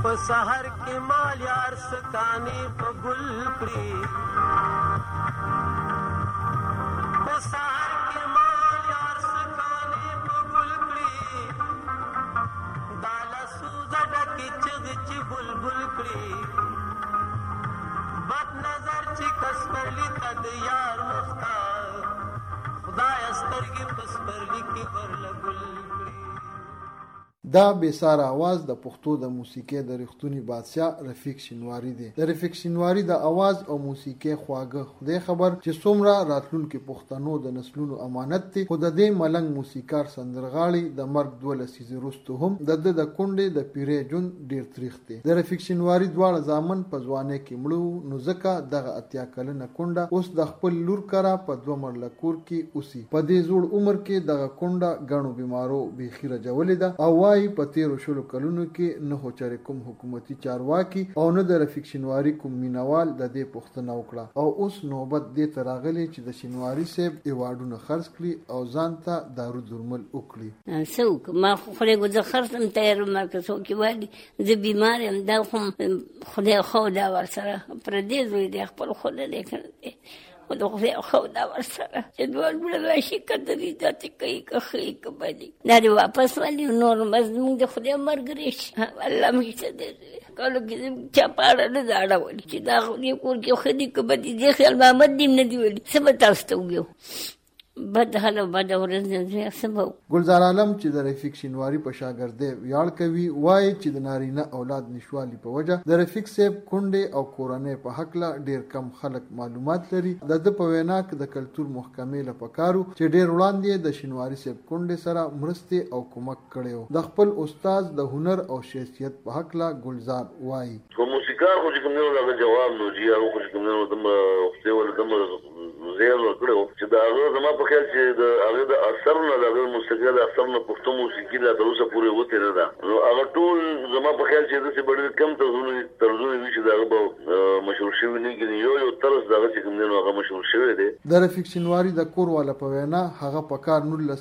په سحر کې مال یار سکانې په ګل کړي په سحر کې مال یار سکانې په ګل کړي دا لسوزه ډکې چغې چې بلبل کړي بد نظر چې کس پرلی ته د یار مخته خدای سترګې په سپرلي کې ورله ګل کړي. دا بېساره आवाज د پښتو د موسیقۍ د رښتوني بادشاه رفیق شینواري دی. د رفیق شینواري د आवाज او موسیقۍ خواږه خدای خبر چې څومره راتلونکي پښتنو د نسلونو امانت دی. خو د دې ملنګ موسیقار سندرغاړي د مرګ 12 لسیزې وروسته هم د کونډې د پیرې ژوند ډېر تریخ دی. د رفیق شینواري دواړه زامن په ځوانۍ کې مړه نو ځکه دغه 80 کلنه کونډه اوس د خپل لور کره په 2 مرله کور کې اوسي. په دې زوړ عمر کې دغه کونډه ګڼو بیمارو بیخي رجولې ده او وايي په 13 کلونو کې نه هو چارې کوم حکومتي چارواکي او نه د رفیق شینواري کوم مینوال د دې پوښتنه وکړه او اوس نوبت دې ته راغلی چې د شینواري صاحب ایوارډونه خرڅ کړي او ځان ته دارو درمل وکړي. څوک ما خو زه خرڅم تیار ما که څوک وایي زه بیمار یم دا خو خدای خو دا ورسره پردې زوی دی خپل خدای دی کړی خو د خدای خو دا ورسره چې دوه ګوره راشي قدرې داتې کوي که ښه که بدي دا دې واپس والي نور بس زموږ د خدای مرګ راشي الله مې څه دی کلو کې چا په اړه نه ده اړولي چې دا خدای کور کې ښه دي که بدي دې خیال محمد دې هم نه دي ویلي څه به تاسو ته وګیو بد حال او بد ورځ نه سبب. ګلزار عالم چې د رفیق شینواري په شاګردۍ ویاړ کوي وایي چې د نارینه اولاد نشوالي په وجه د رفیق صاحب کونډې او کورنۍ په حقله ډیر کم خلک معلومات لري. د په وینا کې د کلتور محکمې له پکارو چې ډیر وړاندې د شینواري صاحب کونډې سره مرستې او کومک کړي. د خپل استاد د هنر او شخصیت په حقله ګلزار وایي خو موسیقار خو چې کوم نه جواب نو جی هغه خو چې کوم نه دم وخت ول دم زیر ورکړو چې دا هغه زما په خیال چې د هغه د اثر نه د موسیقي د اثر نه پښتو موسیقي لا تر اوسه پورې وته نه ده نو هغه ټول زما په خیال چې د څه ډېر کم ترزونه وی چې دا هغه مشهور شوی نه کېږي یو طرز دا چې کوم نه هغه مشهور شوی دی. د رفیق شینواري د کور والا په وینا هغه په کار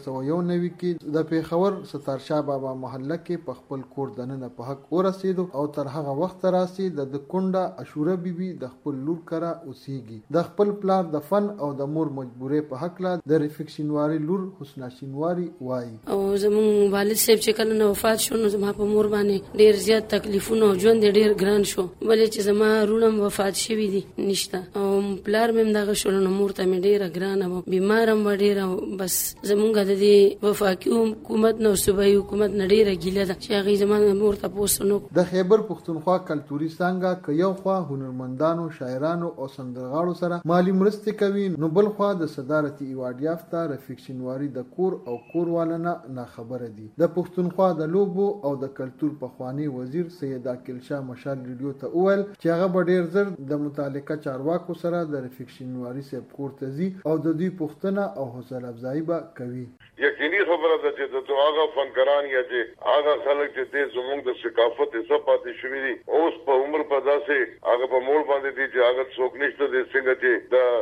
1991 کې د پیښور ستارشاه بابا محله کې په خپل کور دننه په حق ورسېدو او تر هغه وخت راسي د کونډه عاشوره بیبي د خپل لور کرا اوسېږي. د خپل پلار د فن او د مور مجبورې په حق لا د رفیق شینواري لور حسنا شینواري وایي او زمون والد صاحب چې کله نه وفات شو نو زما په مور باندې ډیر زیات تکلیفونه او ژوند ډیر ګران شو ولې چې زما رونم وفات شوی دي نشته او پلار مې دغه شو نو مور ته مې ډیره ګرانه و بیمارم و ډیره بس زمونږ د دې وفاقي حکومت نو صوبایي حکومت نه ډیره ګیله ده چې هغه زما مور ته پوښتنه د خیبر پښتونخوا کلتوري څنګه ک یو خوا هنرمندانو شاعرانو او سندرغاړو سره مالی مرستې کوي نو بل خوا د صدارتي ایوارډ یافته رفیق شینواري د کور او کوروالنه نه خبره دي. د پښتونخوا د لوبو او د کلتور پخوانی وزیر سید عاقل شاه مشال ریډیو ته وویل چې هغه به ډیر زر د متعلقه چارواکو سره د رفیق شینواري صاحب کور ته ځي او د دوی پوښتنه او حوصله افزایی به کوي. یقیني خبره ده چې د هغه فنکاران یا چې هغه خلک چې د زموږ د ثقافت حصہ پاتې شوی دي اوس په عمر په داسې هغه په مول باندې دي چې هغه څوک نشته د څنګه چې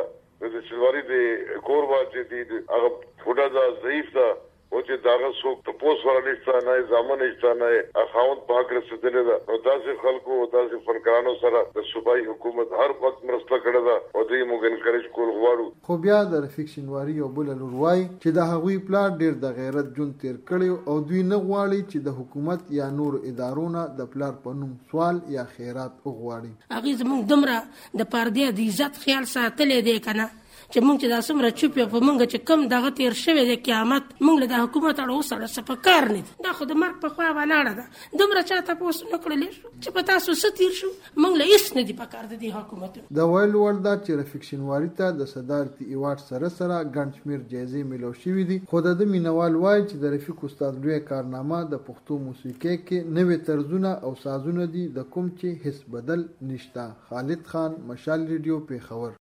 د شینواري د کور واچې دي هغه فوټا دا ضعیف ده او چې داغه څوک ته پوس ورا نشته نه ځامن نشته نه اخاوند په حق رسیدلې ده او داسې خلکو او داسې فنکارانو سره د صوبایي حکومت هر وخت مرسته کړې ده او دوی موږ انکریج کول غواړو. خو بیا د رفیق شینواري یو بل لور وایي چې د هغوی پلان ډیر د غیرت ژوند تیر کړي او دوی نه غواړي چې د حکومت یا نور ادارونو د پلان په نوم سوال یا خیرات وغواړي. هغه زموږ دمره د پردې د عزت خیال ساتلې دی کنه چې مونږ چې دا څومره چوپ یو په مونږ چې کم دغه تیر شوی دی قیامت مونږ له د حکومت اړه وسړه څه په کار نه دي دا خو د مرګ په خوا ولاړه ده دومره چا تپوس نه کړلی شو چې په تاسو څه تیر شو مونږ له هېڅ نه دي په کار د دې حکومت. د ویلو وړ ده چې رفیق شینواري ته د صدارتي ایوارډ سره ګڼ شمېر جایزې میلاو شوي دي خو د ده مینوال وایي چې د رفیق استاد لویه کارنامه د پښتو موسیقۍ کې نوې طرزونه او سازونه دي د کوم چې هیڅ بدل نشته. خالد خان مشال ریډیو پیښور.